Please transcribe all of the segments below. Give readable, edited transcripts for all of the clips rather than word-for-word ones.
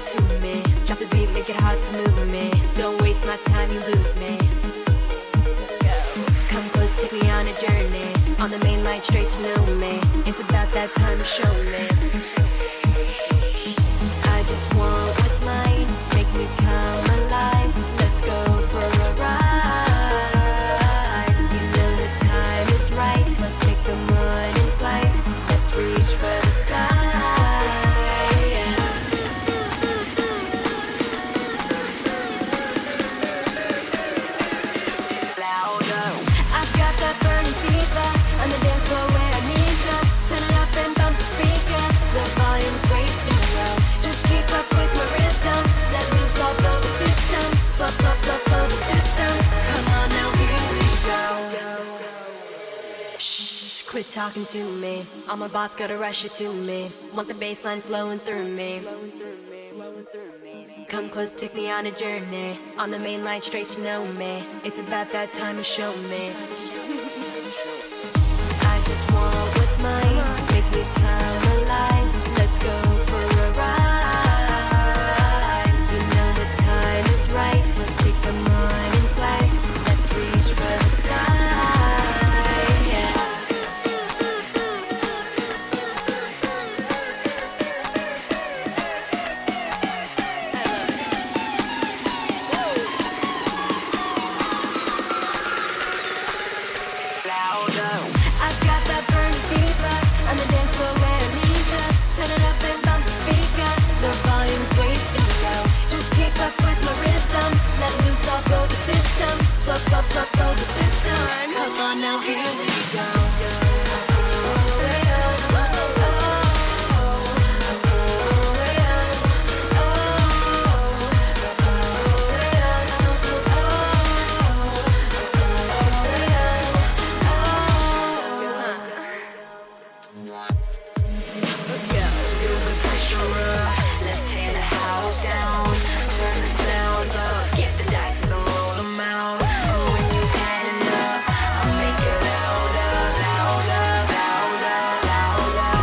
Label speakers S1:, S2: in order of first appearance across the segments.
S1: it to me. Drop the beat, make it hard to move me. Don't waste my time, you lose me. Let's go. Come close, take me on a journey. On the main line, straight to know me. It's about that time to show me. I just want what's mine. Make me come alive. Let's go for a ride. You know the time is right. Let's take the morning flight. Let's reach for the sky. Quit talking to me. I'm my boss, gotta rush it to me. Want the bassline flowing through me. Come close, take me on a journey. On the main line, straight to know me. It's about that time to show me. I just want what's mine. Make me come alive. Let's go for a ride. You know the time is right. Let's take the morning flight. Let's reach for the sky. Flow the system. Come on now, here we go. Let's go. Feel the pressure up. Let's tear the house down. Turn the sound up. Get the dice and roll them out. When you've had enough, I'll make it louder, louder, louder, louder,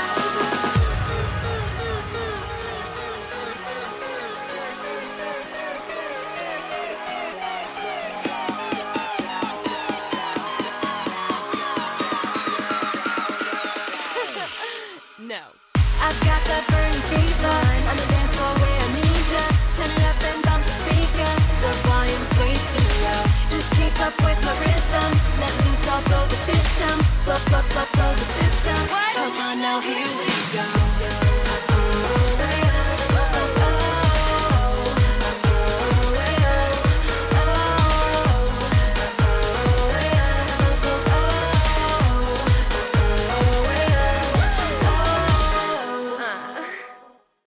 S1: No. I've got that burning fever. On the dance floor where I need ya. Turn it up and bump the speaker. The volume's way too low. Just keep up with my rhythm. Let loose, I'll blow the system. Blow the system. Come on now, here we go.